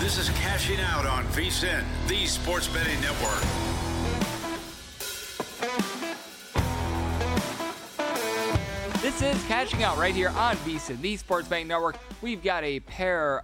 This is Cashing Out on VSiN, the Sports Betting Network. This is Cashing Out right here on VSiN, the Sports Betting Network. We've got a pair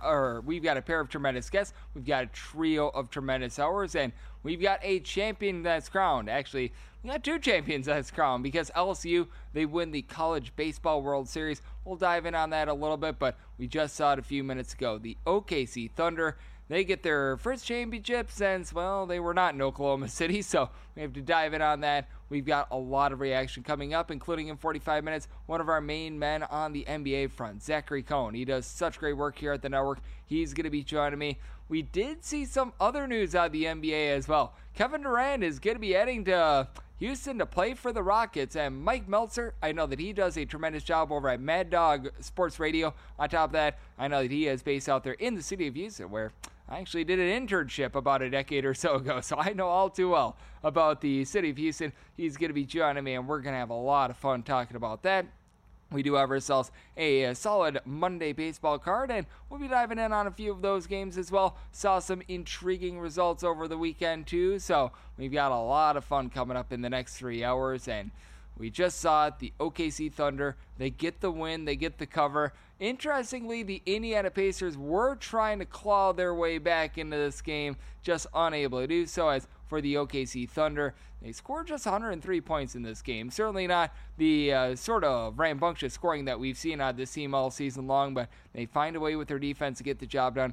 of tremendous guests. We've got a trio of tremendous hours, and we've got a champion that's crowned. Actually, we got two champions that's crowned because LSU, they win the College Baseball World Series. We'll dive in on that a little bit, but we just saw it a few minutes ago. The OKC Thunder, they get their first championship since, well, they were not in Oklahoma City, so we have to dive in on that. We've got a lot of reaction coming up, including in 45 minutes, one of our main men on the NBA front, Zachary Cohn. He does such great work here at the network. He's going to be joining me. We did see some other news out of the NBA as well. Kevin Durant is going to be heading to Houston to play for the Rockets, and Mike Meltzer, I know that he does a tremendous job over at Mad Dog Sports Radio. On top of that, I know that he is based out there in the city of Houston, where I actually did an internship about a decade or so ago, so I know all too well about the city of Houston. He's going to be joining me, and we're going to have a lot of fun talking about that. We do have ourselves a solid Monday baseball card, and we'll be diving in on a few of those games as well. Saw some intriguing results over the weekend, too, so we've got a lot of fun coming up in the next 3 hours, and we just saw it, the OKC Thunder. They get the win, they get the cover. Interestingly, the Indiana Pacers were trying to claw their way back into this game, just unable to do so. As for the OKC Thunder, they scored just 103 points in this game. Certainly not the sort of rambunctious scoring that we've seen out of this team all season long, but they find a way with their defense to get the job done,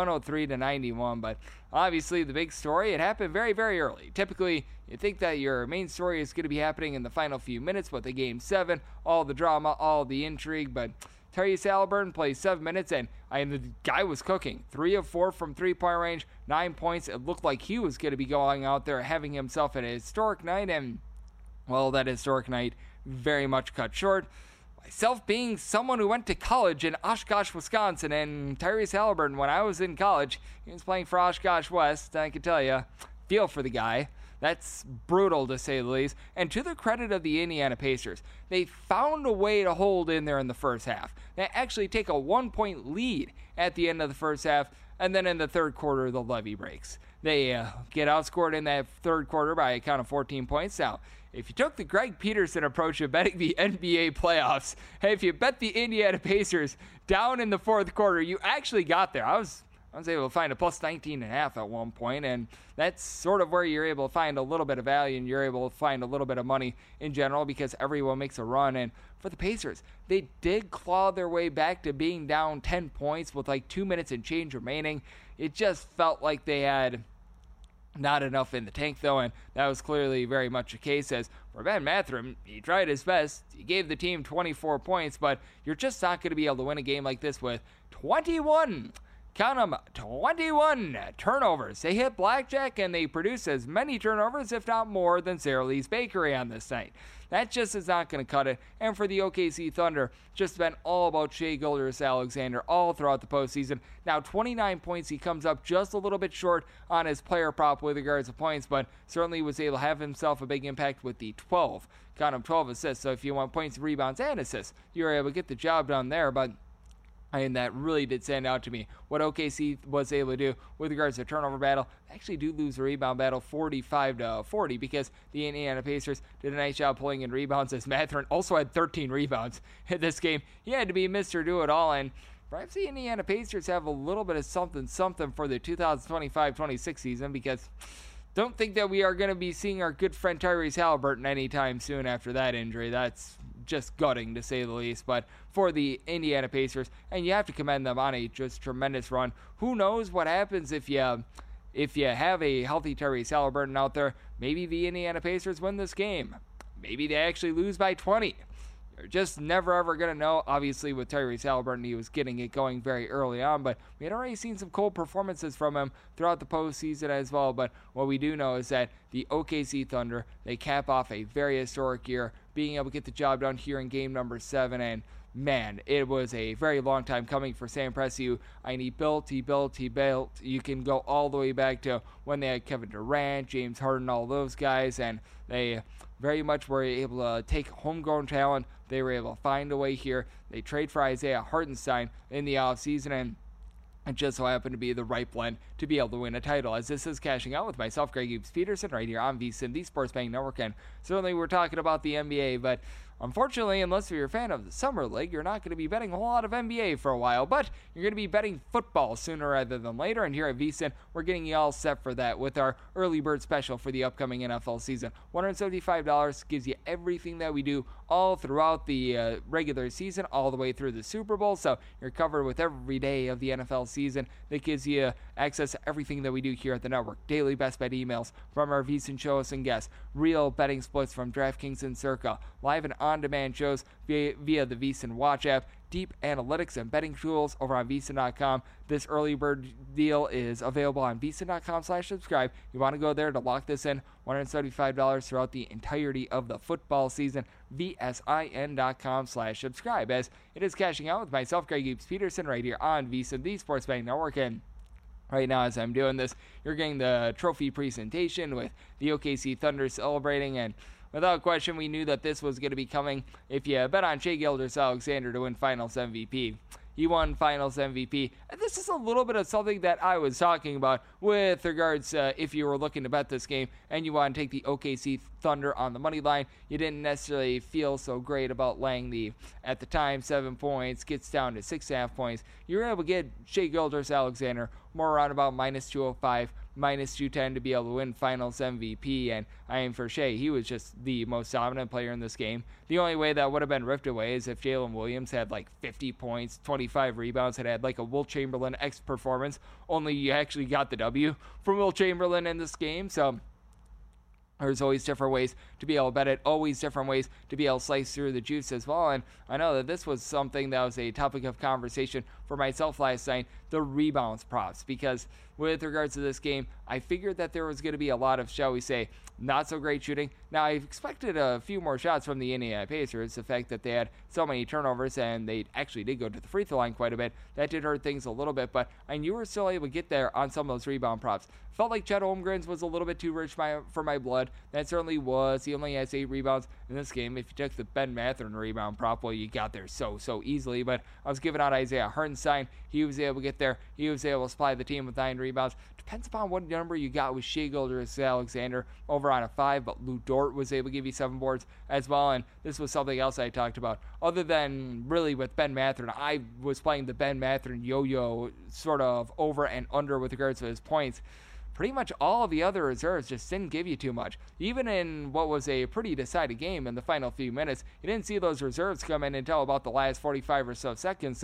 103-91. But obviously, the big story, it happened very, very early. Typically, you think that your main story is going to be happening in the final few minutes, but the Game 7, all the drama, all the intrigue, but Tyrese Haliburton plays 7 minutes, and the guy was cooking. 3 of 4 from three-point range, 9 points. It looked like he was going to be going out there having himself an historic night, and, well, that historic night very much cut short. Myself being someone who went to college in Oshkosh, Wisconsin, and Tyrese Haliburton, when I was in college, he was playing for Oshkosh West. I can tell you, feel for the guy. That's brutal, to say the least. And to the credit of the Indiana Pacers, they found a way to hold in there in the first half. They actually take a 1-point lead at the end of the first half, and then in the third quarter, the levee breaks. They get outscored in that third quarter by a count of 14 points. Now, if you took the Greg Peterson approach of betting the NBA playoffs, hey, if you bet the Indiana Pacers down in the fourth quarter, you actually got there. I was able to find a plus 19.5 at one point, and that's sort of where you're able to find a little bit of value, and you're able to find a little bit of money in general because everyone makes a run. And for the Pacers, they did claw their way back to being down 10 points with like 2 minutes and change remaining. It just felt like they had not enough in the tank, though, and that was clearly very much the case. As for Ben Mathurin, he tried his best. He gave the team 24 points, but you're just not going to be able to win a game like this with 21 turnovers. They hit blackjack, and they produce as many turnovers, if not more, than Sara Lee's Bakery on this night. That just is not going to cut it. And for the OKC Thunder, just been all about Shai Gilgeous-Alexander all throughout the postseason. Now, 29 points. He comes up just a little bit short on his player prop with regards to points, but certainly was able to have himself a big impact with the 12 assists. So if you want points, rebounds, and assists, you're able to get the job done there. But and that really did stand out to me. What OKC was able to do with regards to turnover battle, they actually do lose the rebound battle 45-40 because the Indiana Pacers did a nice job pulling in rebounds, as Mathurin also had 13 rebounds in this game. He had to be Mr. Do-It-All, and perhaps the Indiana Pacers have a little bit of something for the 2025-26 season, because don't think that we are going to be seeing our good friend Tyrese Haliburton anytime soon after that injury. That's just gutting, to say the least. But for the Indiana Pacers, and you have to commend them on a just tremendous run. Who knows what happens if you have a healthy Tyrese Haliburton out there? Maybe the Indiana Pacers win this game. Maybe they actually lose by 20. You're just never ever going to know. Obviously, with Tyrese Haliburton, he was getting it going very early on, but we had already seen some cold performances from him throughout the postseason as well. But what we do know is that the OKC Thunder, they cap off a very historic year, being able to get the job done here in game number 7, and man, it was a very long time coming for Sam Presti. And he built. You can go all the way back to when they had Kevin Durant, James Harden, all those guys, and they very much were able to take homegrown talent. They were able to find a way here. They trade for Isaiah Hartenstein in the offseason, and It just so happened to be the right blend to be able to win a title, as this is Cashing Out with myself, Greg Eves Peterson, right here on VSiN, the Sports Betting Network. And certainly we're talking about the NBA, but unfortunately, unless you're a fan of the Summer League, you're not going to be betting a whole lot of NBA for a while, but you're going to be betting football sooner rather than later, and here at VSiN, we're getting you all set for that with our early bird special for the upcoming NFL season. $175 gives you everything that we do all throughout the regular season, all the way through the Super Bowl, so you're covered with every day of the NFL season. That gives you access to everything that we do here at the network. Daily best bet emails from our VSiN show hosts and guests, real betting splits from DraftKings and Circa, live and on-demand shows via the VSiN Watch app, deep analytics and betting tools over on VSiN.com. This early bird deal is available on VSiN.com/subscribe. You want to go there to lock this in. $175 throughout the entirety of the football season. VSIN.com/subscribe. As it is Cashing Out with myself, Greg Eves Peterson, right here on VSiN, the Sports Betting Network. And right now, as I'm doing this, you're getting the trophy presentation with the OKC Thunder celebrating, and without question, we knew that this was going to be coming if you bet on Shai Gilgeous-Alexander to win Finals MVP. He won Finals MVP. And this is a little bit of something that I was talking about with regards if you were looking to bet this game and you want to take the OKC Thunder on the money line. You didn't necessarily feel so great about laying the, at the time, 7 points, gets down to 6.5 points. You were able to get Shai Gilgeous-Alexander more around about minus 205, minus 210 to be able to win Finals MVP. And I mean, for Shai, he was just the most dominant player in this game. The only way that would have been ripped away is if Jalen Williams had like 50 points, 25 rebounds, had like a Wilt Chamberlain-esque performance, only you actually got the W from Wilt Chamberlain in this game. So there's always different ways to be able to bet it, always different ways to be able to slice through the juice as well. And I know that this was something that was a topic of conversation for myself last night, the rebounds props, because with regards to this game, I figured that there was going to be a lot of, shall we say, not so great shooting. Now, I expected a few more shots from the Indiana Pacers. The fact that they had so many turnovers and they actually did go to the free throw line quite a bit, that did hurt things a little bit, but I knew we were still able to get there on some of those rebound props. Felt like Chet Holmgren's was a little bit too rich for my blood. That certainly was. He only has 8 rebounds in this game. If you took the Ben Mathurin rebound prop, well, you got there so easily, but I was giving out Isaiah Hartenstein. He was able to get there. He was able to supply the team with 9 rebounds. Depends upon what number you got with Shai Gilgeous-Alexander over on a 5, but Lou Dort was able to give you 7 boards as well, and this was something else I talked about. Other than really with Ben Mathurin, I was playing the Ben Mathurin yo-yo sort of over and under with regards to his points. Pretty much all of the other reserves just didn't give you too much. Even in what was a pretty decided game in the final few minutes, you didn't see those reserves come in until about the last 45 or so seconds.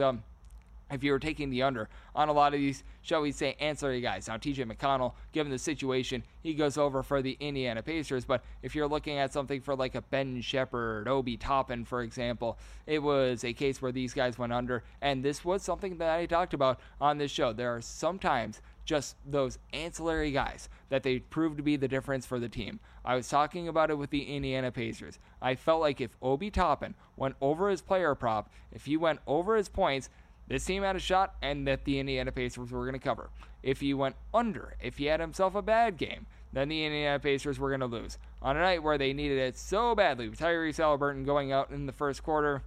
If you were taking the under on a lot of these, shall we say, ancillary guys. Now, TJ McConnell, given the situation, he goes over for the Indiana Pacers, but if you're looking at something for like a Ben Shepherd, Obi Toppin, for example, it was a case where these guys went under, and this was something that I talked about on this show. There are sometimes just those ancillary guys that they prove to be the difference for the team. I was talking about it with the Indiana Pacers. I felt like if Obi Toppin went over his player prop, if he went over his points, this team had a shot, and that the Indiana Pacers were going to cover. If he went under, if he had himself a bad game, then the Indiana Pacers were going to lose. On a night where they needed it so badly, with Tyrese Halliburton going out in the first quarter,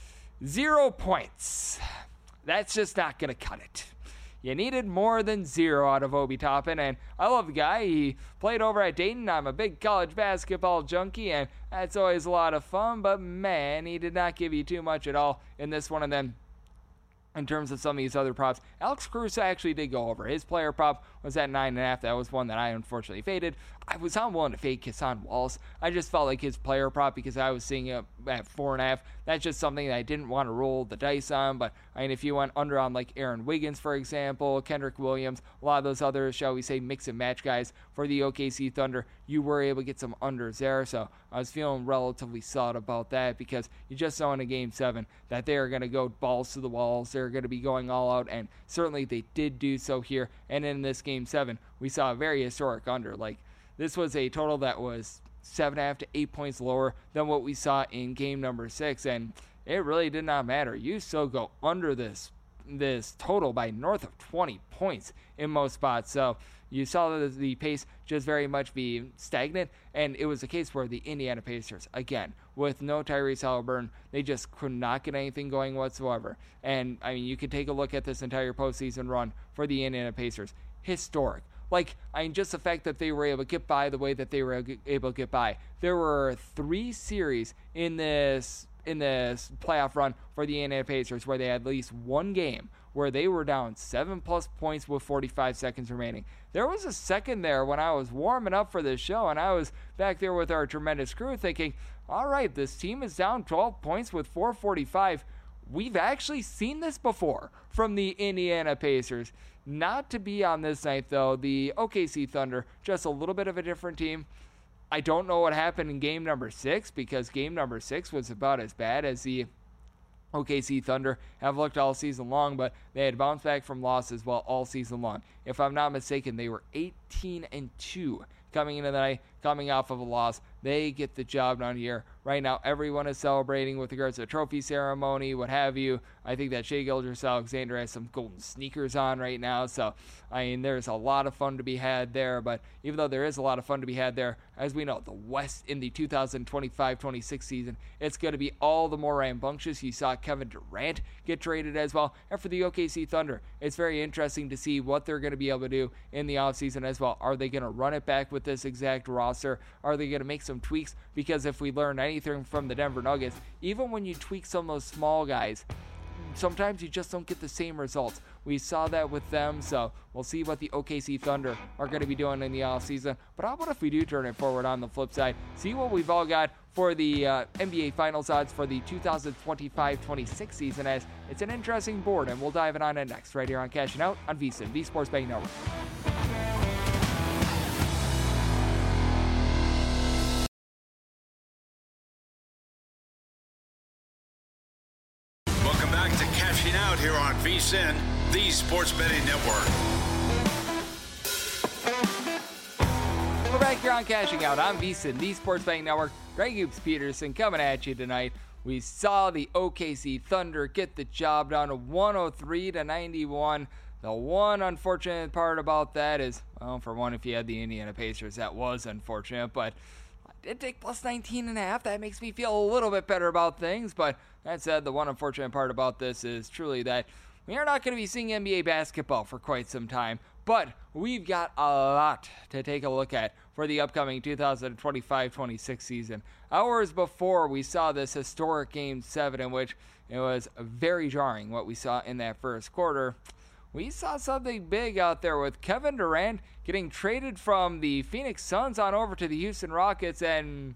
0 points. That's just not going to cut it. You needed more than 0 out of Obi Toppin, and I love the guy. He played over at Dayton. I'm a big college basketball junkie, and that's always a lot of fun, but man, he did not give you too much at all in this one. And then in terms of some of these other props, Alex Caruso actually did go over. His player prop was at 9.5. That was one that I unfortunately faded. I was not willing to fade Kesson Wallace. I just felt like his player prop, because I was seeing it at 4.5. That's just something that I didn't want to roll the dice on. But I mean, if you went under on like Aaron Wiggins, for example, Kendrick Williams, a lot of those other, shall we say, mix and match guys for the OKC Thunder, you were able to get some unders there. So I was feeling relatively solid about that, because you just saw in a Game 7 that they are going to go balls to the walls. They're going to be going all out, and certainly they did do so here. And in this Game 7, we saw a very historic under. Like, this was a total that was 7.5 to 8 points lower than what we saw in game number 6, and it really did not matter. You still go under this total by north of 20 points in most spots. So you saw the pace just very much be stagnant, and it was a case where the Indiana Pacers, again, with no Tyrese Haliburton, they just could not get anything going whatsoever. And, I mean, you could take a look at this entire postseason run for the Indiana Pacers. Historic. Like, I mean, just the fact that they were able to get by the way that they were able to get by. There were 3 series in this playoff run for the Indiana Pacers where they had at least one game where they were down 7+ points with 45 seconds remaining. There was a second there when I was warming up for this show, and I was back there with our tremendous crew thinking, all right, this team is down 12 points with 4:45. We've actually seen this before from the Indiana Pacers. Not to be on this night, though. The OKC Thunder, just a little bit of a different team. I don't know what happened in game number 6, because game number 6 was about as bad as the OKC Thunder have looked all season long, but they had bounced back from losses all season long. If I'm not mistaken, they were 18-2 coming into the night, coming off of a loss. They get the job done here. Right now, everyone is celebrating with regards to the trophy ceremony, what have you. I think that Shai Gilgeous-Alexander has some golden sneakers on right now, so, I mean, there's a lot of fun to be had there, but even though there is a lot of fun to be had there, as we know, the West in the 2025-26 season, it's going to be all the more rambunctious. You saw Kevin Durant get traded as well, and for the OKC Thunder, it's very interesting to see what they're going to be able to do in the offseason as well. Are they going to run it back with this exact roster? Are they going to make some tweaks? Because if we learn anything from the Denver Nuggets, even when you tweak some of those small guys, sometimes you just don't get the same results. We saw that with them, so we'll see what the OKC Thunder are going to be doing in the offseason. But how about if we do turn it forward on the flip side, see what we've all got for the NBA Finals odds for the 2025-26 season, as it's an interesting board, and we'll dive in on it next right here on Cashing Out on VSiN, the Sports Betting Network. Out here on VSiN, the Sports Betting Network. We're back here on Cashing Out on VSiN, the Sports Betting Network. Greg Hoops Peterson coming at you tonight. We saw the OKC Thunder get the job done 103-91. The one unfortunate part about that is, well, for one, if you had the Indiana Pacers, that was unfortunate, but I did take plus 19.5. That makes me feel a little bit better about things, but that said, the one unfortunate part about this is truly that we are not going to be seeing NBA basketball for quite some time, but we've got a lot to take a look at for the upcoming 2025-26 season. Hours before we saw this historic Game 7, in which it was very jarring what we saw in that first quarter, we saw something big out there with Kevin Durant getting traded from the Phoenix Suns on over to the Houston Rockets, and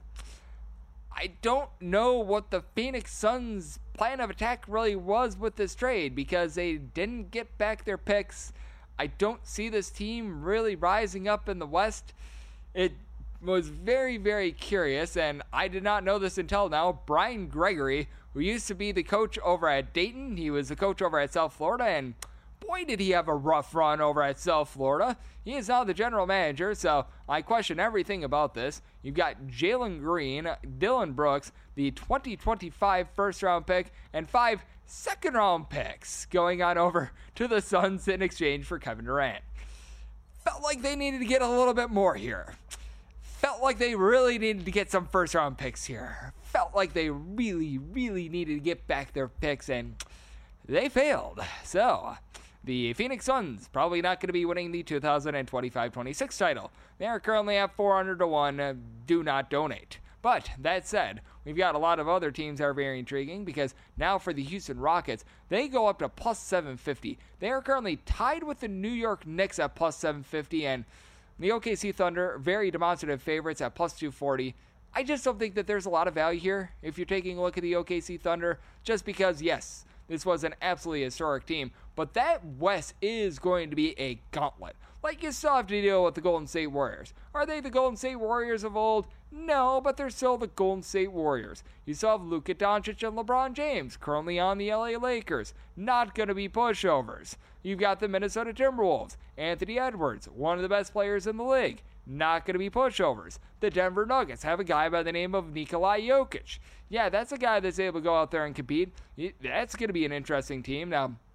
I don't know what the Phoenix Suns' plan of attack really was with this trade, because they didn't get back their picks. I don't see this team really rising up in the West. It was very, very curious, and I did not know this until now. Brian Gregory, who used to be the coach over at Dayton, he was the coach over at South Florida, and boy, did he have a rough run over at South Florida. He is now the general manager, so I question everything about this. You've got Jalen Green, Dillon Brooks, the 2025 first-round pick, and 5 second-round picks going on over to the Suns in exchange for Kevin Durant. Felt like they needed to get a little bit more here. Felt like they really needed to get some first-round picks here. Felt like they really, really needed to get back their picks, and they failed. So the Phoenix Suns probably not going to be winning the 2025-26 title. They are currently at 400-1. Do not donate. But that said, we've got a lot of other teams that are very intriguing, because now for the Houston Rockets, they go up to plus 750. They are currently tied with the New York Knicks at plus 750, and the OKC Thunder, very demonstrative favorites at plus 240. I just don't think that there's a lot of value here if you're taking a look at the OKC Thunder, just because, yes, this was an absolutely historic team, but that West is going to be a gauntlet. Like you still have to deal with the Golden State Warriors. Are they the Golden State Warriors of old? No, but they're still the Golden State Warriors. You still have Luka Doncic and LeBron James, currently on the LA Lakers. Not going to be pushovers. You've got the Minnesota Timberwolves. Anthony Edwards, one of the best players in the league. Not going to be pushovers. The Denver Nuggets have a guy by the name of Nikola Jokic. Yeah, that's a guy that's able to go out there and compete. That's going to be an interesting team. Now,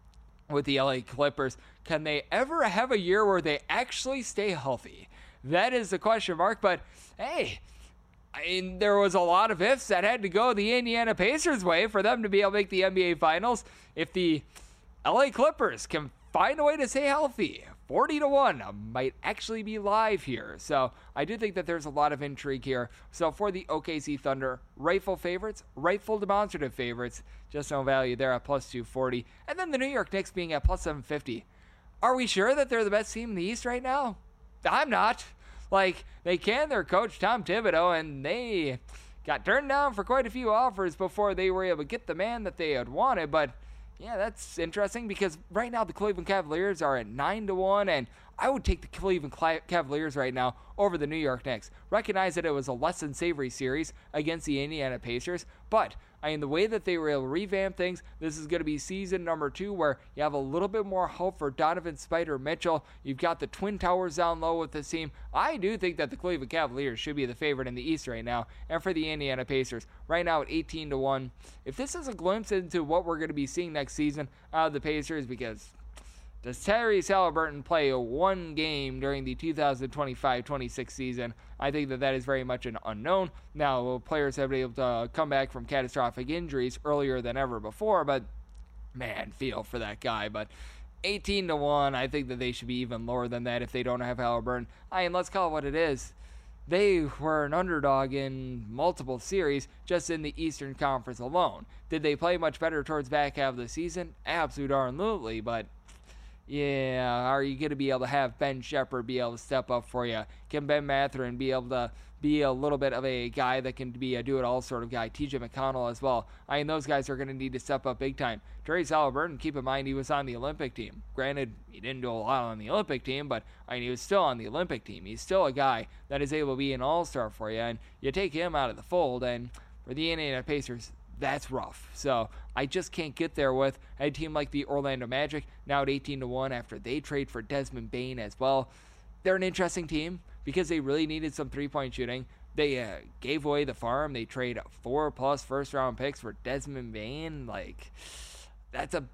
with the LA Clippers. Can they ever have a year where they actually stay healthy? That is the question mark, but hey, I mean, there was a lot of ifs that had to go the Indiana Pacers' way for them to be able to make the NBA Finals. If the LA Clippers can find a way to stay healthy, 40-1 might actually be live here. So I do think that there's a lot of intrigue here. So for the OKC Thunder, rightful favorites, rightful demonstrative favorites, just no value there at plus 240. And then the New York Knicks being at plus 750. Are we sure that they're the best team in the East right now? I'm not. Like, they can their coach, Tom Thibodeau, and they got turned down for quite a few offers before they were able to get the man that they had wanted. But, yeah, that's interesting because right now the Cleveland Cavaliers are at 9-1, and I would take the Cleveland Cavaliers right now over the New York Knicks. Recognize that it was a less than savory series against the Indiana Pacers, but I mean, the way that they were able to revamp things, this is going to be season number 2 where you have a little bit more hope for Donovan Spider Mitchell. You've got the Twin Towers down low with this team. I do think that the Cleveland Cavaliers should be the favorite in the East right now, and for the Indiana Pacers, right now at 18-1. If this is a glimpse into what we're going to be seeing next season out of the Pacers, because does Tyrese Haliburton play one game during the 2025-26 season? I think that is very much an unknown. Now, players have been able to come back from catastrophic injuries earlier than ever before, but man, feel for that guy. But 18-1, I think that they should be even lower than that if they don't have Haliburton. I mean, let's call it what it is. They were an underdog in multiple series just in the Eastern Conference alone. Did they play much better towards back half of the season? Absolutely, but yeah, are you going to be able to have Ben Shepherd be able to step up for you? Can Ben Mathurin be able to be a little bit of a guy that can be a do-it-all sort of guy? TJ McConnell as well. I mean, those guys are going to need to step up big time. Tyrese Haliburton, keep in mind, he was on the Olympic team. Granted, he didn't do a lot on the Olympic team, but I mean, he was still on the Olympic team. He's still a guy that is able to be an all-star for you, and you take him out of the fold, and for the Indiana Pacers, that's rough. So I just can't get there with a team like the Orlando Magic, now at 18-1 after they trade for Desmond Bane as well. They're an interesting team because they really needed some three-point shooting. They gave away the farm. They trade 4+ first-round picks for Desmond Bane. Like, that's a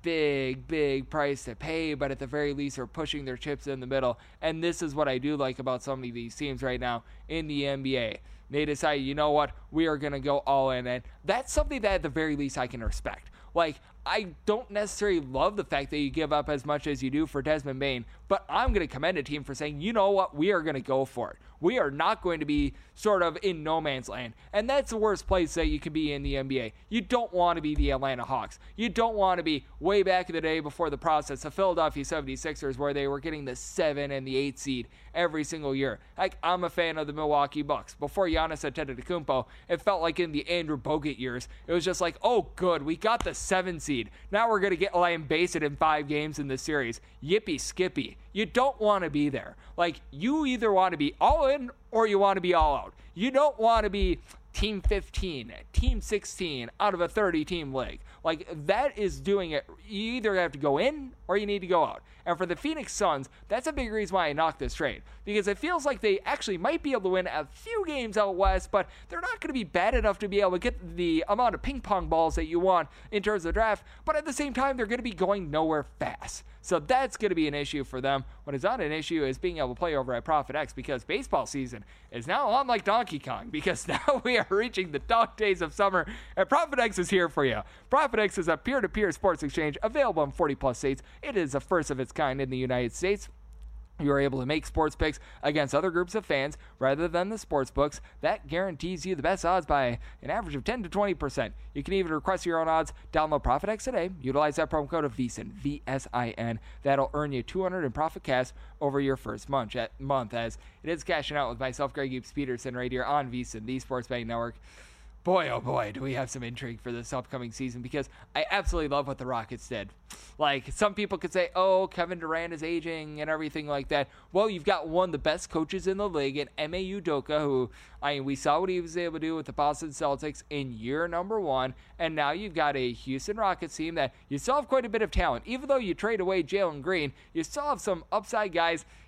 big price to pay, but at the very least they're pushing their chips in the middle. And this is what I do like about some of these teams right now in the NBA. They decide, you know what, we are going to go all in. And that's something that at the very least I can respect. Like, I don't necessarily love the fact that you give up as much as you do for Desmond Bane, but I'm going to commend a team for saying, you know what, we are going to go for it. We are not going to be sort of in no man's land. And that's the worst place that you can be in the NBA. You don't want to be the Atlanta Hawks. You don't want to be way back in the day before the process, the Philadelphia 76ers, where they were getting the 7 and the 8 seed every single year. Like, I'm a fan of the Milwaukee Bucks. Before Giannis Antetokounmpo, it felt like in the Andrew Bogut years, it was just like, oh, good, we got the 7 seed. Now we're going to get lambasted in 5 games in the series. Yippee skippy. You don't want to be there. Like, you either want to be all in or you want to be all out. You don't want to be team 15, team 16 out of a 30-team league. Like, that is doing it. You either have to go in or you need to go out. And for the Phoenix Suns, that's a big reason why I knocked this trade. Because it feels like they actually might be able to win a few games out west, but they're not going to be bad enough to be able to get the amount of ping pong balls that you want in terms of the draft. But at the same time, they're going to be going nowhere fast. So that's going to be an issue for them. What is not an issue is being able to play over at Profit X, because baseball season is now on like Donkey Kong, because now we are reaching the dog days of summer, and Profit X is here for you. Profit X is a peer-to-peer sports exchange available in 40+ states. It is the first of its kind in the United States. You are able to make sports picks against other groups of fans rather than the sports books. That guarantees you the best odds by an average of 10 to 20%. You can even request your own odds. Download Profit X today. Utilize that promo code of VSIN, V-S-I-N. That'll earn you $200 in profit cash over your first month, as it is cashing out with myself, Greg Eaps Peterson, right here on VSIN, the Sports Betting Network. Boy, oh boy, do we have some intrigue for this upcoming season, because I absolutely love what the Rockets did. Like, some people could say, oh, Kevin Durant is aging and everything like that. Well, you've got one of the best coaches in the league in Ime Udoka, who, I mean, we saw what he was able to do with the Boston Celtics in year number 1, and now you've got a Houston Rockets team that you still have quite a bit of talent. Even though you trade away Jalen Green, you still have some upside guys.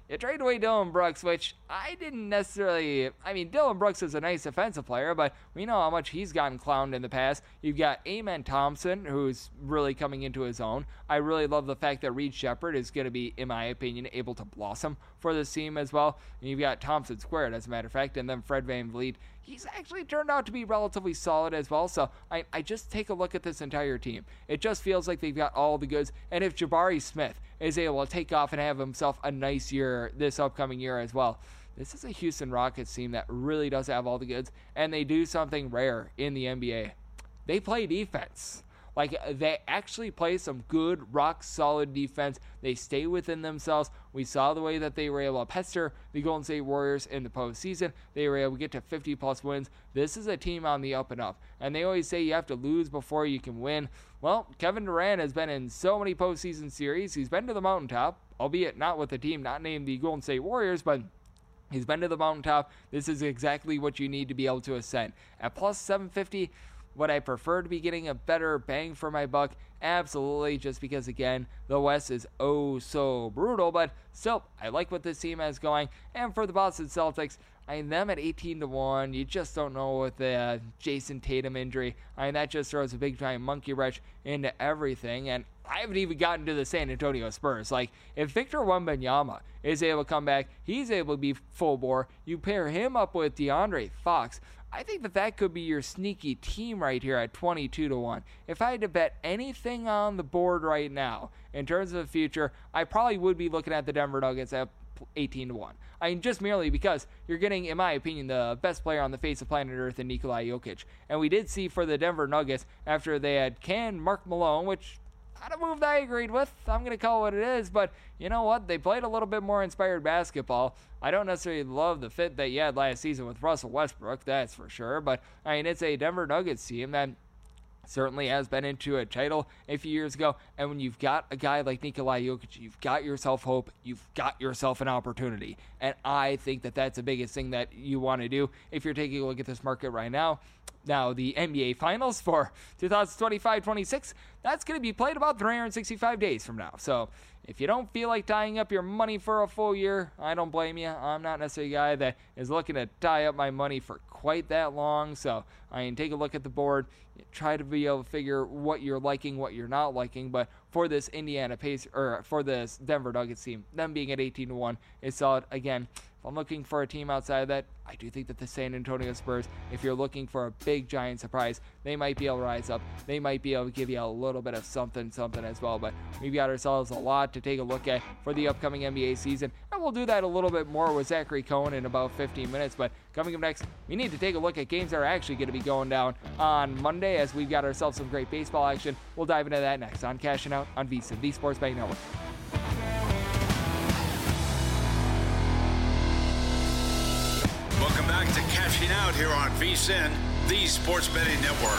You trade away Dillon Brooks, which I didn't necessarily... I mean, Dillon Brooks is a nice offensive player, but we know how much he's gotten clowned in the past. You've got Amen Thompson, who's really coming into his own. I really love the fact that Reed Shepherd is going to be, in my opinion, able to blossom for this team as well. And you've got Thompson squared, as a matter of fact, and then Fred VanVleet. He's actually turned out to be relatively solid as well. So I just take a look at this entire team. It just feels like they've got all the goods. And if Jabari Smith is able to take off and have himself a nice year this upcoming year as well, this is a Houston Rockets team that really does have all the goods. And they do something rare in the NBA. They play defense. Like, they actually play some good, rock-solid defense. They stay within themselves. We saw the way that they were able to pester the Golden State Warriors in the postseason. They were able to get to 50-plus wins. This is a team on the up and up. And they always say you have to lose before you can win. Well, Kevin Durant has been in so many postseason series. He's been to the mountaintop, albeit not with a team not named the Golden State Warriors, but he's been to the mountaintop. This is exactly what you need to be able to ascend. At plus 750, would I prefer to be getting a better bang for my buck? Absolutely, just because, again, the West is oh so brutal, but still, I like what this team has going. And for the Boston Celtics, I mean, them at 18-1, you just don't know with the Jason Tatum injury. I mean, that just throws a big giant monkey wrench into everything, and I haven't even gotten to the San Antonio Spurs. Like, if Victor Wembanyama is able to come back, he's able to be full bore. You pair him up with DeAndre Fox. I think that could be your sneaky team right here at 22-1. If I had to bet anything on the board right now in terms of the future, I probably would be looking at the Denver Nuggets at 18-1. I mean, just merely because you're getting, in my opinion, the best player on the face of planet Earth in Nikola Jokic. And we did see for the Denver Nuggets, after they had canned Mark Malone, which not a move that I agreed with. I'm going to call it what it is, but you know what? They played a little bit more inspired basketball. I don't necessarily love the fit that you had last season with Russell Westbrook, that's for sure, but I mean, it's a Denver Nuggets team that certainly has been into a title a few years ago, and when you've got a guy like Nikola Jokic, you've got yourself hope, you've got yourself an opportunity, and I think that that's the biggest thing that you want to do if you're taking a look at this market right now. Now, the NBA Finals for 2025-26, that's going to be played about 365 days from now. So, if you don't feel like tying up your money for a full year, I don't blame you. I'm not necessarily a guy that is looking to tie up my money for quite that long. So, I mean, take a look at the board. Try to be able to figure what you're liking, what you're not liking. But for this for this Denver Nuggets team, them being at 18-1 is solid. Again, if I'm looking for a team outside of that, I do think that the San Antonio Spurs, if you're looking for a big, giant surprise, they might be able to rise up. They might be able to give you a little bit of something as well. But we've got ourselves a lot to take a look at for the upcoming NBA season. And we'll do that a little bit more with Zachary Cohen in about 15 minutes. But coming up next, we need to take a look at games that are actually going to be going down on Monday, as we've got ourselves some great baseball action. We'll dive into that next on Cashing Out on VSiN, the Sports Betting Network. Welcome back to Cashing Out here on VSiN, the Sports Betting Network.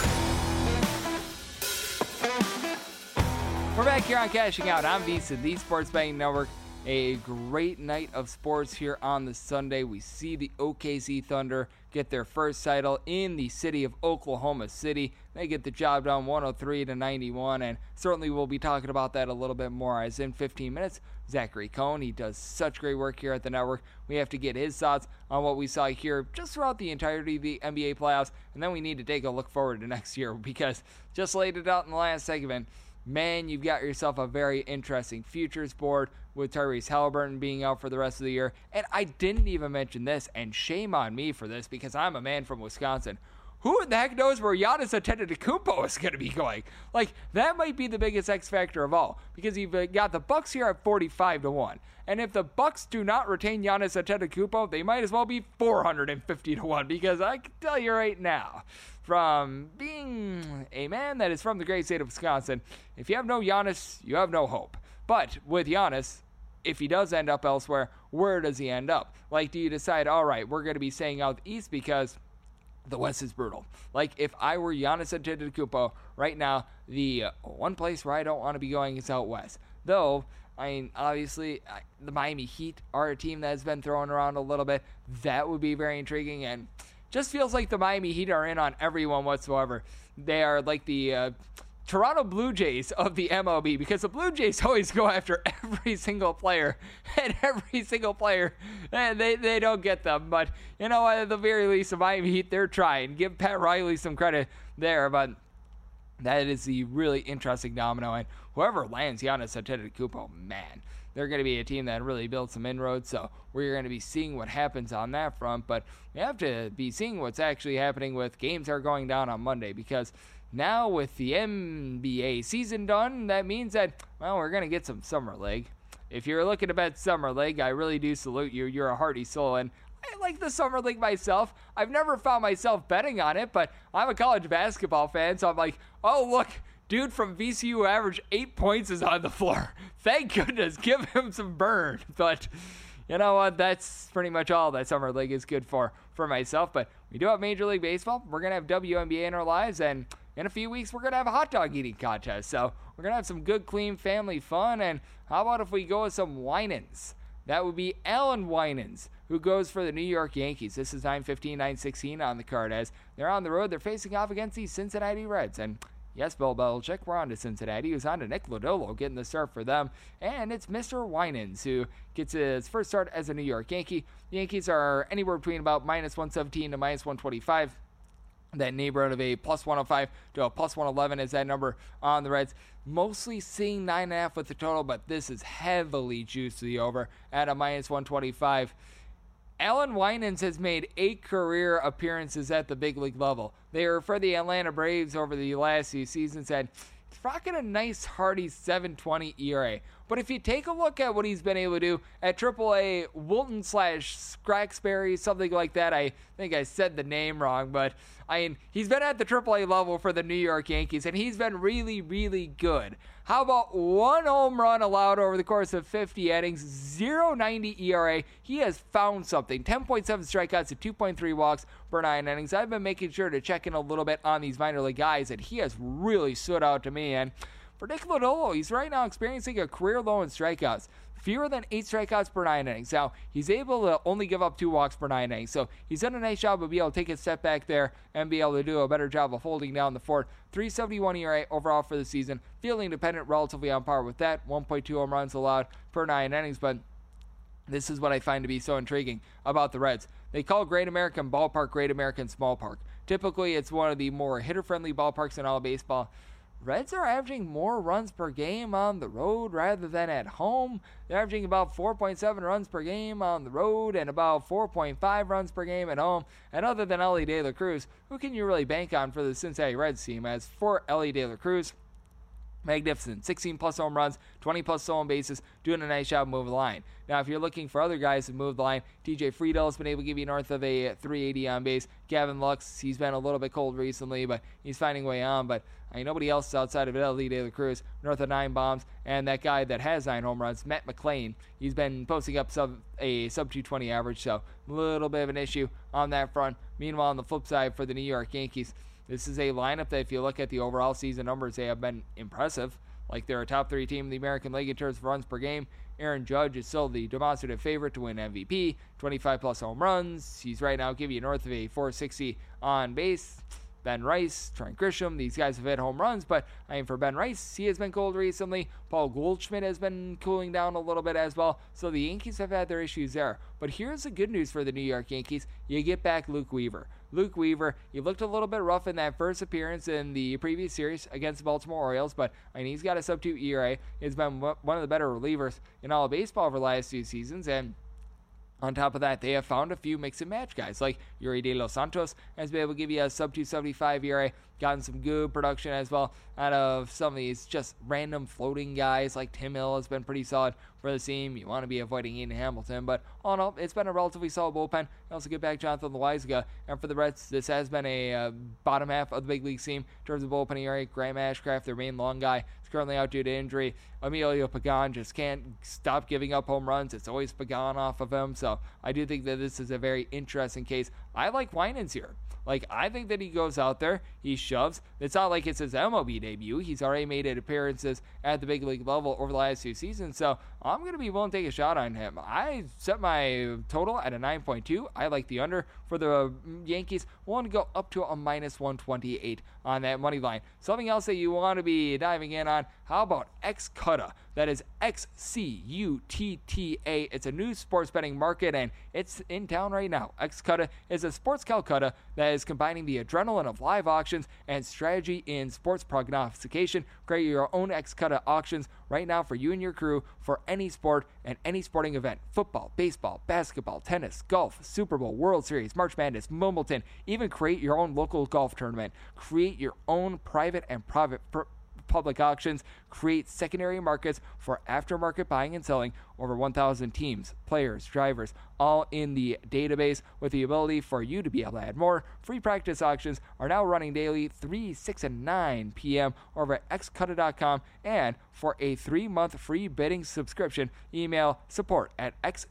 We're back here on Cashing Out on VSiN, the Sports Betting Network. A great night of sports here on the Sunday. We see the OKC Thunder get their first title in the city of Oklahoma City. They get the job done 103-91, and certainly we'll be talking about that a little bit more as in 15 minutes. Zachary Cohen, he does such great work here at the network. We have to get his thoughts on what we saw here just throughout the entirety of the NBA playoffs, and then we need to take a look forward to next year because just laid it out in the last segment. Man, you've got yourself a very interesting futures board with Tyrese Halliburton being out for the rest of the year. And I didn't even mention this, and shame on me for this because I'm a man from Wisconsin. Who in the heck knows where Giannis Antetokounmpo is going to be going? Like, that might be the biggest X factor of all, because you've got the Bucks here at 45-1. And if the Bucks do not retain Giannis Antetokounmpo, they might as well be 450-1, because I can tell you right now, from being a man that is from the great state of Wisconsin, if you have no Giannis, you have no hope. But with Giannis, if he does end up elsewhere, where does he end up? Like, do you decide, all right, we're going to be staying out east because the West is brutal? Like, if I were Giannis Antetokounmpo right now, the one place where I don't want to be going is out west. Though, I mean, obviously, the Miami Heat are a team that has been thrown around a little bit. That would be very intriguing, and just feels like the Miami Heat are in on everyone whatsoever. They are like the Toronto Blue Jays of the MLB, because the Blue Jays always go after every single player, and every single player, and they don't get them. But, you know, at the very least, the Miami Heat, they're trying. Give Pat Riley some credit there, but that is the really interesting domino. And whoever lands Giannis Antetokounmpo, man, they're going to be a team that really builds some inroads. So we're going to be seeing what happens on that front. But we have to be seeing what's actually happening with games that are going down on Monday, because now with the NBA season done, that means that, well, we're going to get some Summer League. If you're looking to bet Summer League, I really do salute you. You're a hearty soul, and I like the Summer League myself. I've never found myself betting on it, but I'm a college basketball fan, so I'm like, oh, look, dude from VCU averaged 8 points is on the floor. Thank goodness, give him some burn. But you know what? That's pretty much all that Summer League is good for myself. But we do have Major League Baseball. We're going to have WNBA in our lives, and in a few weeks, we're going to have a hot dog eating contest. So we're going to have some good, clean family fun. And how about if we go with some Winans? That would be Alan Winans, who goes for the New York Yankees. This is 9:15, 9:16 on the card as they're on the road. They're facing off against the Cincinnati Reds. And yes, Bill Belichick, we're on to Cincinnati, who's on to Nick Lodolo getting the start for them. And it's Mr. Winans who gets his first start as a New York Yankee. The Yankees are anywhere between about -117 to -125. That neighborhood of a +105 to a +111 is that number on the Reds. Mostly seeing 9.5 with the total, but this is heavily juiced to the over at a -125. Alan Winans has made 8 career appearances at the big league level. They were for the Atlanta Braves over the last few seasons, and he's rocking a nice hearty 7.20 ERA. But if you take a look at what he's been able to do at AAA Wilton / Scraxberry, something like that, I think I said the name wrong, but I mean, he's been at the AAA level for the New York Yankees, and he's been really, really good. How about 1 home run allowed over the course of 50 innings, 0.90 ERA? He has found something. 10.7 strikeouts to 2.3 walks per 9 innings. I've been making sure to check in a little bit on these minor league guys, and he has really stood out to me. And for Nick Lodolo, he's right now experiencing a career low in strikeouts. Fewer than 8 strikeouts per 9 innings. Now, he's able to only give up 2 walks per 9 innings. So he's done a nice job of being able to take a step back there and be able to do a better job of holding down the fort. 3.71 ERA overall for the season. Fielding dependent, relatively on par with that. 1.2 home runs allowed per 9 innings. But this is what I find to be so intriguing about the Reds. They call Great American Ballpark Great American Small Park. Typically, it's one of the more hitter-friendly ballparks in all of baseball. Reds are averaging more runs per game on the road rather than at home. They're averaging about 4.7 runs per game on the road and about 4.5 runs per game at home. And other than Elly De La Cruz, who can you really bank on for the Cincinnati Reds team? As for Elly De La Cruz, magnificent. 16-plus home runs, 20-plus stolen bases, doing a nice job moving the line. Now, if you're looking for other guys to move the line, TJ Friedel has been able to give you north of a 380 on base. Gavin Lux, he's been a little bit cold recently, but he's finding a way on. But nobody else outside of Elly De La Cruz, north of 9 bombs. And that guy that has 9 home runs, Matt McClain, he's been posting up a sub-220 average, so a little bit of an issue on that front. Meanwhile, on the flip side for the New York Yankees, this is a lineup that if you look at the overall season numbers, they have been impressive. Like they're a top 3 team in the American League in terms of runs per game. Aaron Judge is still the demonstrative favorite to win MVP. 25-plus home runs. He's right now giving you north of a 460 on base. Ben Rice, Trent Grisham, these guys have hit home runs, but for Ben Rice, he has been cold recently. Paul Goldschmidt has been cooling down a little bit as well, so the Yankees have had their issues there. But here's the good news for the New York Yankees. You get back Luke Weaver. Luke Weaver, he looked a little bit rough in that first appearance in the previous series against the Baltimore Orioles, but he's got a sub-2 ERA. He's been one of the better relievers in all of baseball over the last 2 seasons, and on top of that, they have found a few mix-and-match guys, like Yuri De Los Santos has been able to give you a sub-275 ERA, gotten some good production as well out of some of these just random floating guys, like Tim Hill has been pretty solid for the team. You want to be avoiding Ian Hamilton, but all in all, it's been a relatively solid bullpen. Also get back Jonathan Loaizaga, and for the Reds, this has been a bottom half of the big league team in terms of bullpen ERA. Graham Ashcraft, their main long guy, is currently out due to injury. Emilio Pagan just can't stop giving up home runs. It's always Pagan off of him, so I do think that this is a very interesting case. I like Winans here. I think that he goes out there, he shoves. It's not like it's his MLB debut. He's already made appearances at the big league level over the last 2 seasons, so I'm going to be willing to take a shot on him. I set my total at a 9.2. I like the under for the Yankees. Want to go up to a minus 128 on that money line. Something else that you want to be diving in on, how about Xcutta? That is Xcutta. It's a new sports betting market, and it's in town right now. Xcutta is a sports Calcutta that is combining the adrenaline of live auctions and strategy in sports prognostication. Create your own Xcutta auctions right now for you and your crew for any sport and any sporting event. Football, baseball, basketball, tennis, golf, Super Bowl, World Series, March Madness, Wimbledon. Even create your own local golf tournament. Create your own private and public auctions. Create secondary markets for aftermarket buying and selling. Over 1,000 teams, players, drivers, all in the database with the ability for you to be able to add more. Free practice auctions are now running daily 3, 6, and 9 p.m. over at xcutta.com. And for a 3-month free bidding subscription, email support at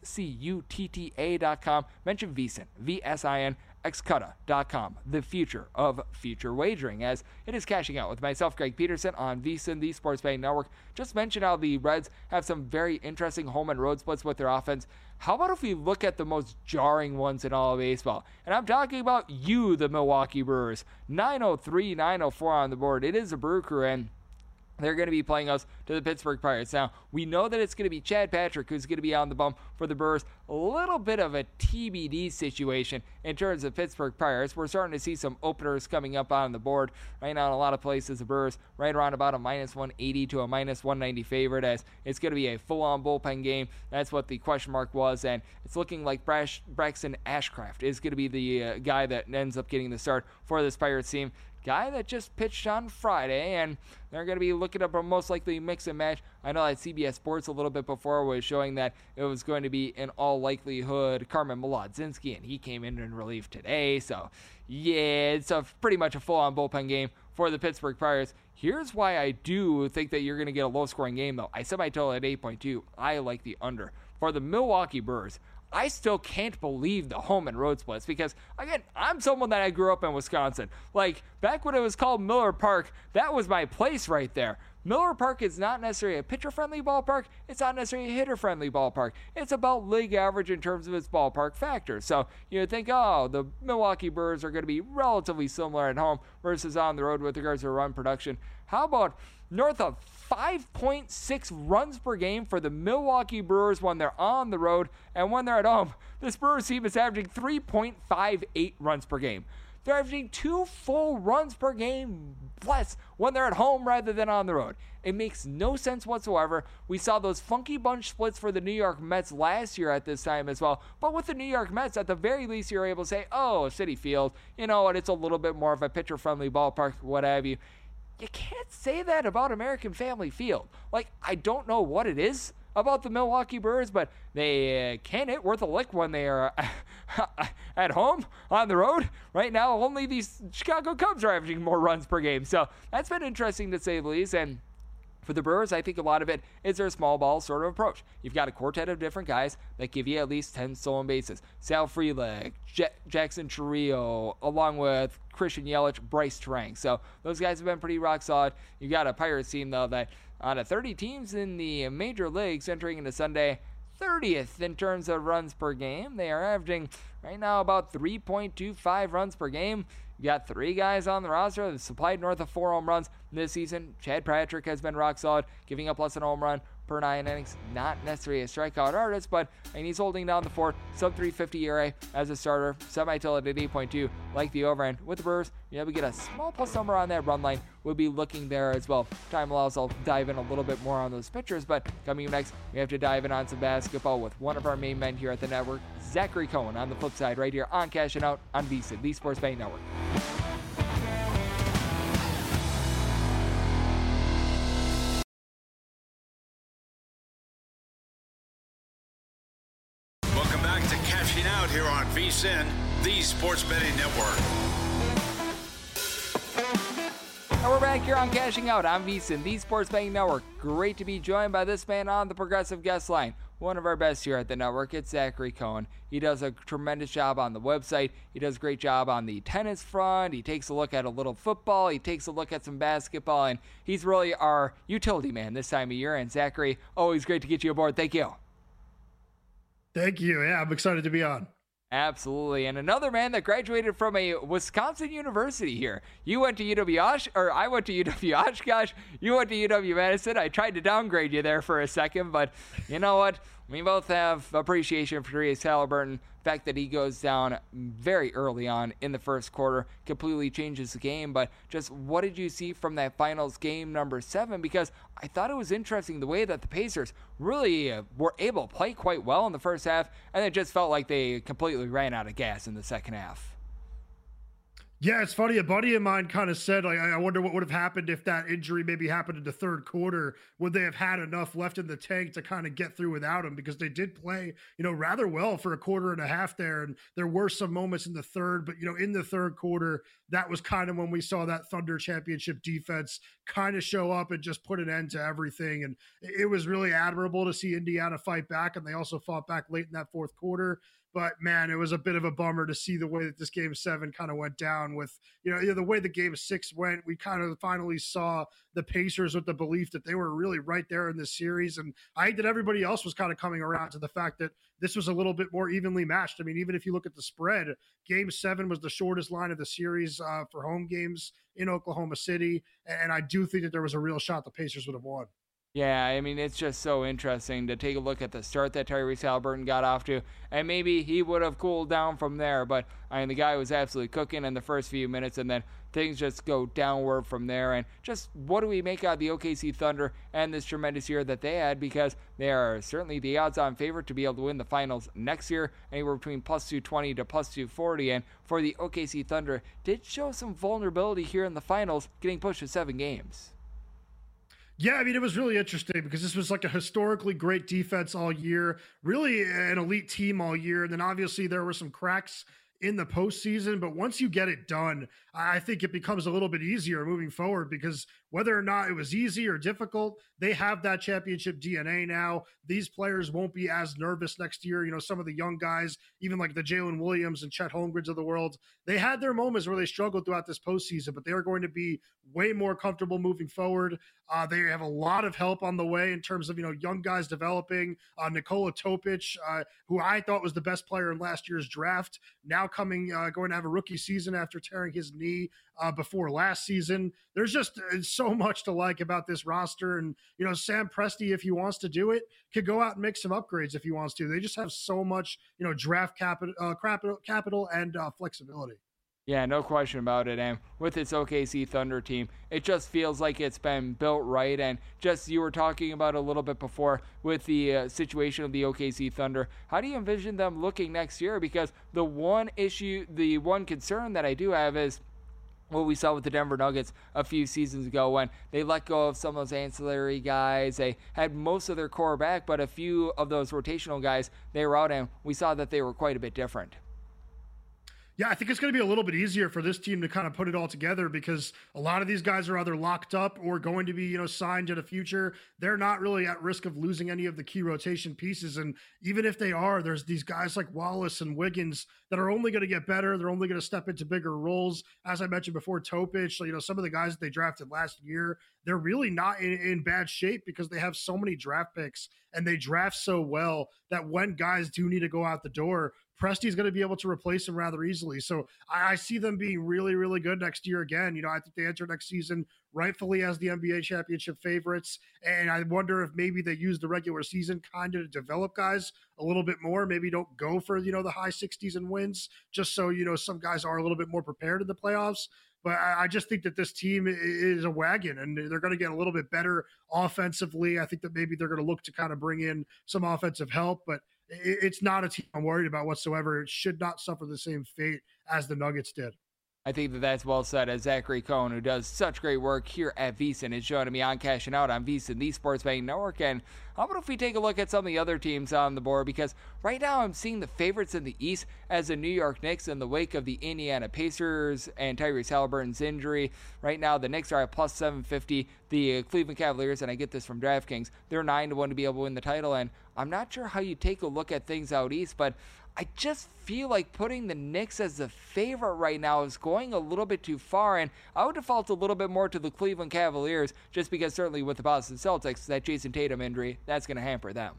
xcutta.com. Mention VSIN, VSIN, xcutta.com, the future of future wagering, as it is cashing out with myself, Greg Peterson, on VSIN, the Sports Betting Network. Just mentioned how the Reds have some very interesting home and road splits with their offense. How about if we look at the most jarring ones in all of baseball? And I'm talking about you, the Milwaukee Brewers. 903, 904 on the board. It is a Brew Crew, and they're going to be playing us to the Pittsburgh Pirates. Now, we know that it's going to be Chad Patrick who's going to be on the bump for the Brewers. A little bit of a TBD situation in terms of Pittsburgh Pirates. We're starting to see some openers coming up on the board right now in a lot of places. The Brewers right around about a minus 180 to a minus 190 favorite, as it's going to be a full-on bullpen game. That's what the question mark was, and it's looking like Braxton Ashcraft is going to be the guy that ends up getting the start for this Pirates team. Guy that just pitched on Friday, and they're going to be looking up a most likely mix and match. I know that CBS Sports a little bit before was showing that it was going to be, in all likelihood, Carmen Molodzinski, and he came in relief today. So, yeah, it's pretty much a full-on bullpen game for the Pittsburgh Pirates. Here's why I do think that you're going to get a low-scoring game, though. I set my total at 8.2. I like the under. For the Milwaukee Brewers, I still can't believe the home and road splits because, again, I'm someone that I grew up in Wisconsin. Like, back when it was called Miller Park, that was my place right there. Miller Park is not necessarily a pitcher-friendly ballpark. It's not necessarily a hitter-friendly ballpark. It's about league average in terms of its ballpark factor. So you would think, oh, the Milwaukee Brewers are going to be relatively similar at home versus on the road with regards to run production. How about north of 5.6 runs per game for the Milwaukee Brewers when they're on the road, and when they're at home, this Brewers team is averaging 3.58 runs per game. They're averaging 2 full runs per game less when they're at home rather than on the road. It makes no sense whatsoever. We saw those funky bunch splits for the New York Mets last year at this time as well. But with the New York Mets, at the very least, you're able to say, oh, Citi Field, you know what, it's a little bit more of a pitcher-friendly ballpark, what have you. You can't say that about American Family Field. Like, I don't know what it is about the Milwaukee Brewers, but they can't hit worth a lick when they are at home, on the road. Right now, only these Chicago Cubs are averaging more runs per game. So that's been interesting to say the least. And for the Brewers, I think a lot of it is their small ball sort of approach. You've got a quartet of different guys that give you at least 10 stolen bases. Sal Frelick, Jackson Chourio, along with Christian Yelich, Bryce Terang. So those guys have been pretty rock solid. You got a Pirates team, though, that out of 30 teams in the major leagues entering into Sunday, 30th in terms of runs per game. They are averaging right now about 3.25 runs per game. You got 3 guys on the roster that supplied north of 4 home runs this season. Chad Patrick has been rock solid, giving up less than a home run per 9 innings. Not necessarily a strikeout artist, but he's holding down the fort. Sub 350 ERA as a starter. Semi-total at 8.2, like the over-end. With the Brewers, you're able to get a small plus number on that run line. We'll be looking there as well. Time allows, I'll dive in a little bit more on those pitchers, but coming next, we have to dive in on some basketball with one of our main men here at the network, Zachary Cohen, on the flip side right here on Cashing Out on VSIN, the Sports Betting Network. Welcome back to Cashing Out here on VSIN, the Sports Betting Network. And we're back here on Cashing Out on VSIN, the Sports Betting Network. Great to be joined by this man on the Progressive Guest Line. one of our best here at the network. It's Zachary Cohen. He does a tremendous job on the website. He does a great job on the tennis front. He takes a look at a little football. He takes a look at some basketball, and he's really our utility man this time of year. And Zachary, always great to get you aboard. Thank you. Thank you. Yeah, I'm excited to be on. Absolutely. And another man that graduated from a Wisconsin university here. You went to I went to UW Oshkosh. You went to UW-Madison. I tried to downgrade you there for a second, but you know what? We both have appreciation for Tyrese Halliburton. The fact that he goes down very early on in the first quarter completely changes the game. But just what did you see from that finals game number 7? Because I thought it was interesting the way that the Pacers really were able to play quite well in the first half, and it just felt like they completely ran out of gas in the second half. Yeah, it's funny. A buddy of mine kind of said, like, I wonder what would have happened if that injury maybe happened in the third quarter. Would they have had enough left in the tank to kind of get through without him? Because they did play, rather well for a quarter and a half there. And there were some moments in the third, but, in the third quarter, that was kind of when we saw that Thunder championship defense kind of show up and just put an end to everything. And it was really admirable to see Indiana fight back. And they also fought back late in that fourth quarter. But, man, it was a bit of a bummer to see the way that this Game 7 kind of went down with, the way the Game 6 went. We kind of finally saw the Pacers with the belief that they were really right there in this series. And I think that everybody else was kind of coming around to the fact that this was a little bit more evenly matched. I mean, even if you look at the spread, Game 7 was the shortest line of the series for home games in Oklahoma City. And I do think that there was a real shot the Pacers would have won. Yeah, I mean, it's just so interesting to take a look at the start that Tyrese Halliburton got off to, and maybe he would have cooled down from there, but I mean, the guy was absolutely cooking in the first few minutes, and then things just go downward from there. And just what do we make out of the OKC Thunder and this tremendous year that they had, because they are certainly the odds-on favorite to be able to win the finals next year, anywhere between plus 220 to plus 240, and for the OKC Thunder, did show some vulnerability here in the finals, getting pushed to 7 games. Yeah, I mean, it was really interesting because this was like a historically great defense all year, really an elite team all year. And then obviously there were some cracks in the postseason, but once you get it done, I think it becomes a little bit easier moving forward, because whether or not it was easy or difficult, they have that championship DNA now. These players won't be as nervous next year. Some of the young guys, even like the Jalen Williams and Chet Holmgrens of the world, they had their moments where they struggled throughout this postseason, but they are going to be way more comfortable moving forward. They have a lot of help on the way in terms of, young guys developing. Nikola Topic, who I thought was the best player in last year's draft, now going to have a rookie season after tearing his knee before last season. There's just so much to like about this roster. And, Sam Presti, if he wants to do it, could go out and make some upgrades if he wants to. They just have so much, draft capital and flexibility. Yeah, no question about it. And with this OKC Thunder team, it just feels like it's been built right. And just you were talking about a little bit before with the situation of the OKC Thunder. How do you envision them looking next year? Because the one concern that I do have is what we saw with the Denver Nuggets a few seasons ago when they let go of some of those ancillary guys. They had most of their core back, but a few of those rotational guys, they were out, and we saw that they were quite a bit different. Yeah, I think it's going to be a little bit easier for this team to kind of put it all together, because a lot of these guys are either locked up or going to be, signed in the future. They're not really at risk of losing any of the key rotation pieces. And even if they are, there's these guys like Wallace and Wiggins that are only going to get better. They're only going to step into bigger roles. As I mentioned before, Topic, some of the guys that they drafted last year, they're really not in bad shape because they have so many draft picks and they draft so well that when guys do need to go out the door, Presti's going to be able to replace him rather easily. So I see them being really, really good next year again. I think they enter next season rightfully as the NBA championship favorites. And I wonder if maybe they use the regular season kind of to develop guys a little bit more. Maybe don't go for, the high 60s in wins, just so, some guys are a little bit more prepared in the playoffs. But I just think that this team is a wagon, and they're going to get a little bit better offensively. I think that maybe they're going to look to kind of bring in some offensive help, but it's not a team I'm worried about whatsoever. It should not suffer the same fate as the Nuggets did. I think that that's well said, as Zachary Cohen, who does such great work here at VSiN, is joining me on Cashing Out on VSiN, the Sports Betting Network. And how about if we take a look at some of the other teams on the board? Because right now I'm seeing the favorites in the East as the New York Knicks in the wake of the Indiana Pacers and Tyrese Halliburton's injury. Right now the Knicks are at plus 750. The Cleveland Cavaliers, and I get this from DraftKings, they're 9-1 to be able to win the title. And I'm not sure how you take a look at things out East, but I just feel like putting the Knicks as the favorite right now is going a little bit too far, and I would default a little bit more to the Cleveland Cavaliers just because certainly with the Boston Celtics, that Jason Tatum injury, that's going to hamper them.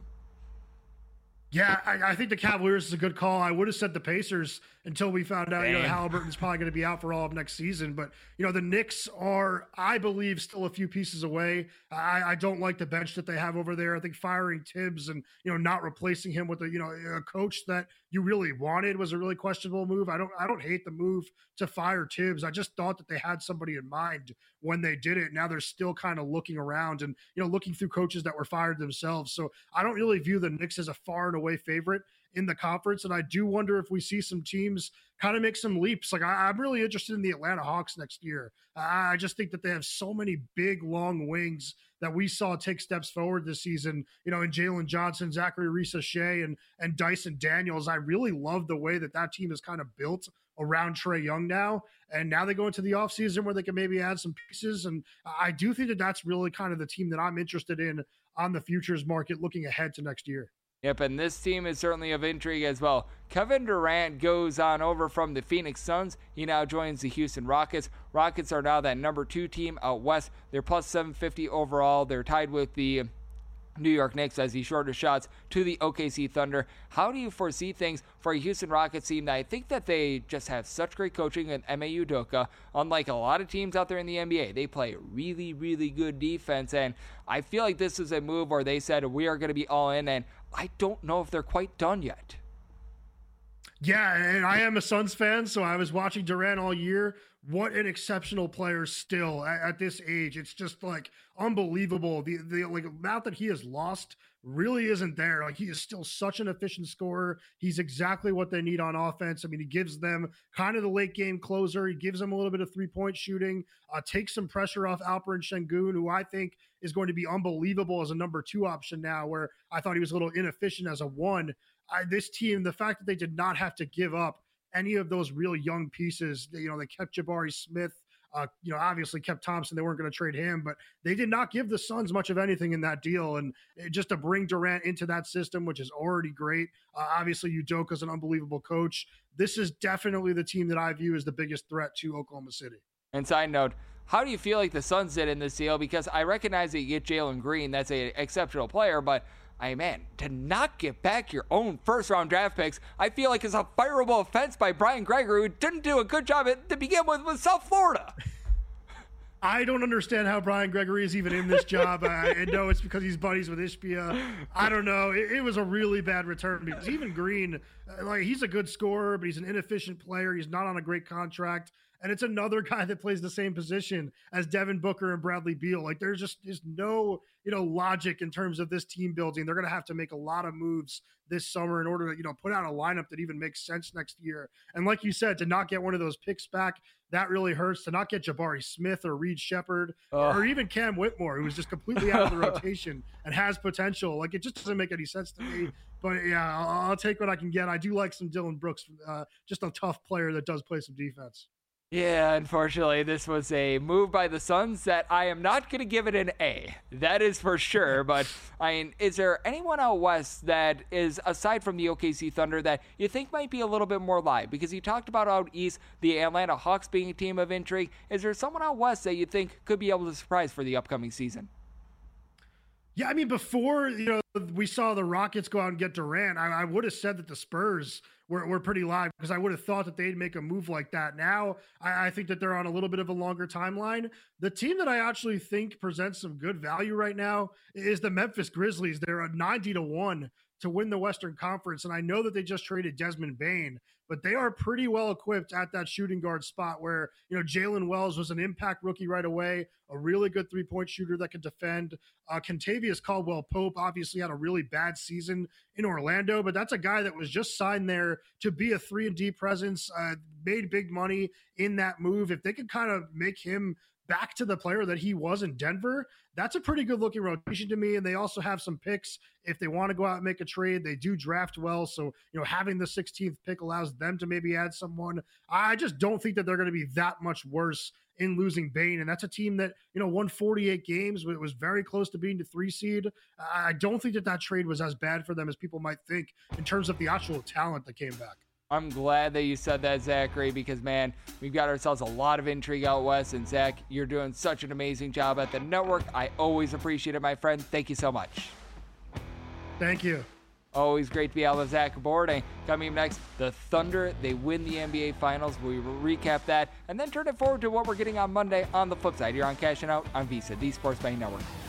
Yeah, I think the Cavaliers is a good call. I would have said the Pacers until we found out, Halliburton's probably going to be out for all of next season. But, the Knicks are, I believe, still a few pieces away. I don't like the bench that they have over there. I think firing Tibbs and, not replacing him with a coach that you really wanted was a really questionable move. I don't hate the move to fire Tibbs. I just thought that they had somebody in mind when they did it. Now they're still kind of looking around and, looking through coaches that were fired themselves. So I don't really view the Knicks as a far and away favorite in the conference. And I do wonder if we see some teams kind of make some leaps. Like I'm really interested in the Atlanta Hawks next year. I just think that they have so many big, long wings that we saw take steps forward this season, in Jalen Johnson, Zachary Risa-Shea, and Dyson Daniels. I really love the way that team is kind of built around Trae Young now. And now they go into the offseason where they can maybe add some pieces. And I do think that that's really kind of the team that I'm interested in on the futures market looking ahead to next year. Yep, and this team is certainly of intrigue as well. Kevin Durant goes on over from the Phoenix Suns. He now joins the Houston Rockets. Rockets are now that number 2 team out west. They're plus 750 overall. They're tied with the New York Knicks as the shortest shots to the OKC Thunder. How do you foresee things for a Houston Rockets team that I think that they just have such great coaching with Ime Udoka? Unlike a lot of teams out there in the NBA, they play really, really good defense, and I feel like this is a move where they said we are going to be all in, and I don't know if they're quite done yet. Yeah, and I am a Suns fan, so I was watching Durant all year. What an exceptional player still at this age. It's just like unbelievable. The amount that he has lost really isn't there. Like he is still such an efficient scorer. He's exactly what they need on offense. I mean, he gives them kind of the late game closer. He gives them a little bit of 3-point shooting, takes some pressure off Alperen Sengun, who I think is going to be unbelievable as a number 2 option now, where I thought he was a little inefficient as a 1. This team, the fact that they did not have to give up any of those real young pieces, they kept Jabari Smith, obviously kept Thompson. They weren't going to trade him, but they did not give the Suns much of anything in that deal. And just to bring Durant into that system, which is already great. Obviously, Udoka's an unbelievable coach. This is definitely the team that I view as the biggest threat to Oklahoma City. And side note, how do you feel like the Suns did in this deal? Because I recognize that you get Jalen Green. That's an exceptional player, but to not get back your own first-round draft picks, I feel like it's a fireable offense by Brian Gregory, who didn't do a good job to begin with South Florida. I don't understand how Brian Gregory is even in this job. I know it's because he's buddies with Ishbia. I don't know. It was a really bad return because even Green, he's a good scorer, but he's an inefficient player. He's not on a great contract. And it's another guy that plays the same position as Devin Booker and Bradley Beal. Like there's no, logic in terms of this team building. They're going to have to make a lot of moves this summer in order to, put out a lineup that even makes sense next year. And like you said, to not get one of those picks back, that really hurts. To not get Jabari Smith or Reed Shepherd or even Cam Whitmore, who was just completely out of the rotation and has potential. Like it just doesn't make any sense to me. But yeah, I'll take what I can get. I do like some Dylan Brooks, just a tough player that does play some defense. Yeah, unfortunately, this was a move by the Suns that I am not going to give it an A. That is for sure. But, is there anyone out west that is, aside from the OKC Thunder, that you think might be a little bit more live? Because you talked about out east, the Atlanta Hawks being a team of intrigue. Is there someone out west that you think could be able to surprise for the upcoming season? Yeah, before, we saw the Rockets go out and get Durant, I would have said that the Spurs were pretty live because I would have thought that they'd make a move like that. Now, I think that they're on a little bit of a longer timeline. The team that I actually think presents some good value right now is the Memphis Grizzlies. They're a 90-1 to win the Western Conference, and I know that they just traded Desmond Bane, but they are pretty well equipped at that shooting guard spot where, Jalen Wells was an impact rookie right away, a really good 3-point shooter that can defend. Kentavious Caldwell-Pope obviously had a really bad season in Orlando, but that's a guy that was just signed there to be a 3-and-D presence, made big money in that move. If they could kind of make him back to the player that he was in Denver, that's a pretty good looking rotation to me. And they also have some picks if they want to go out and make a trade. They do draft well. So, having the 16th pick allows them to maybe add someone. I just don't think that they're going to be that much worse in losing Bane. And that's a team that, won 48 games. It was very close to being the 3 seed. I don't think that trade was as bad for them as people might think in terms of the actual talent that came back. I'm glad that you said that, Zachary, because, man, we've got ourselves a lot of intrigue out west. And, Zach, you're doing such an amazing job at the network. I always appreciate it, my friend. Thank you so much. Thank you. Always great to be out with Zach aboard. And coming up next, the Thunder, they win the NBA Finals. We will recap that and then turn it forward to what we're getting on Monday on the flip side here on Cashing Out on VSiN, the Sports Betting Network.